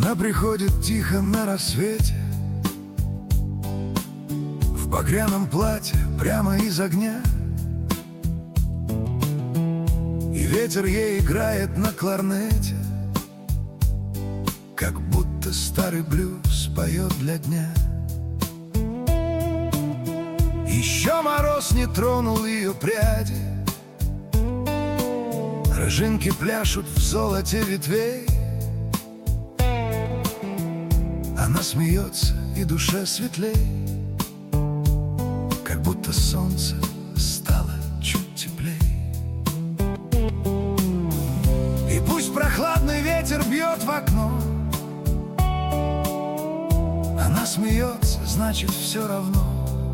Она приходит тихо на рассвете, в багряном платье прямо из огня, и ветер ей играет на кларнете, как будто старый блюз поет для дня. Еще мороз не тронул ее пряди, рыжинки пляшут в золоте ветвей. Она смеется, и душе светлей, как будто солнце стало чуть теплей. И пусть прохладный ветер бьет в окно, она смеется, значит, все равно.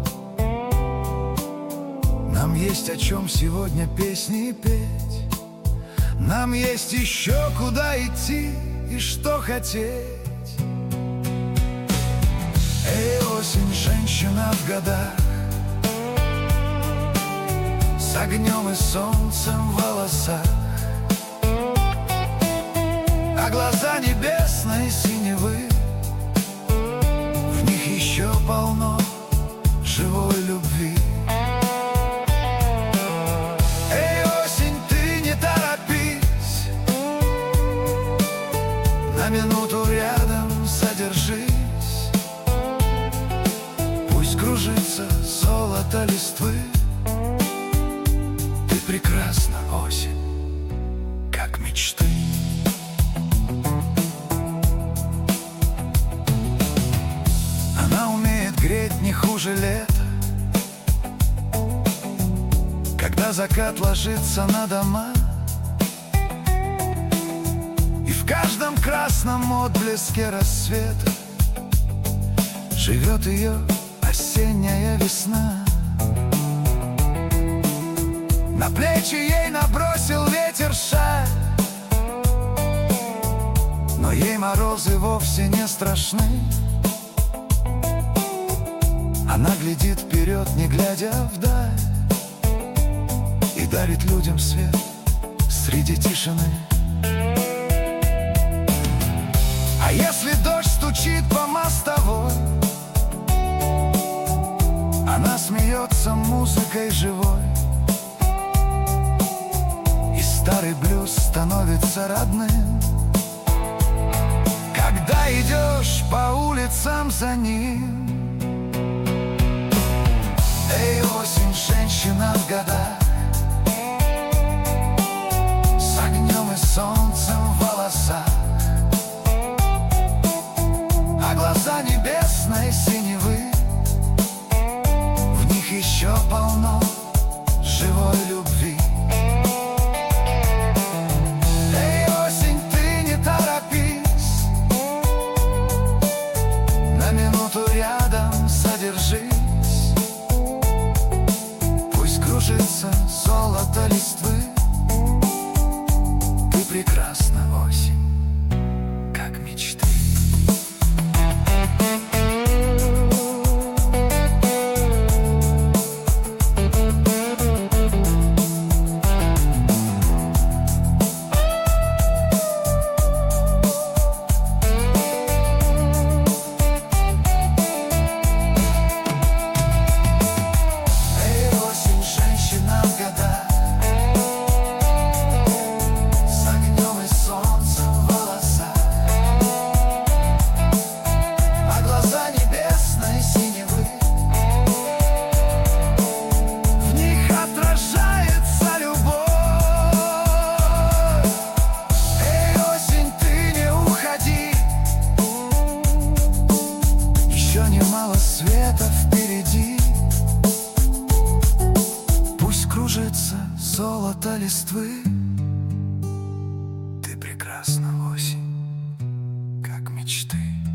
Нам есть о чем сегодня песни петь, нам есть еще куда идти и что хотеть. Эй, осень, женщина в годах, с огнем и солнцем в волосах, а глаза небесной синевы, в них еще полно живой любви. Эй, осень, ты не торопись, на минуту рядом задержись. Кружится золото листвы. Ты прекрасна, осень, как мечты. Она умеет греть не хуже лета, когда закат ложится на дома, и в каждом красном отблеске рассвета живет ее осенняя весна. На плечи ей набросил ветер шаль, но ей морозы вовсе не страшны. Она глядит вперед, не глядя вдаль, и дарит людям свет среди тишины. А если дождь стучит по мостовой, она смеется музыкой живой, и старый блюз становится родным, когда идешь по улицам за ним. Эй, осень, женщина в годах, с огнем и солнцем в волосах, а глаза небесной синевы, еще полно живой любви. Эй, осень, ты не торопись, на минуту рядом задержись. Пусть кружится золото листвы. Ты прекрасна, осень, как мечты. Света впереди, пусть кружится золото листвы. Ты прекрасна, осень, как мечты.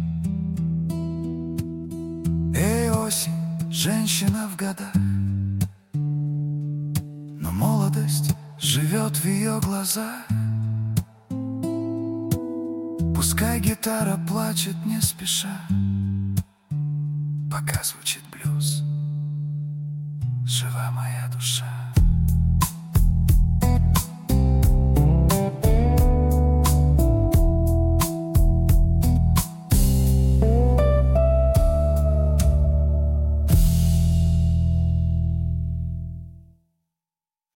Эй, осень, женщина в годах, но молодость живет в ее глазах. Пускай гитара плачет не спеша, пока звучит блюз, жива моя душа.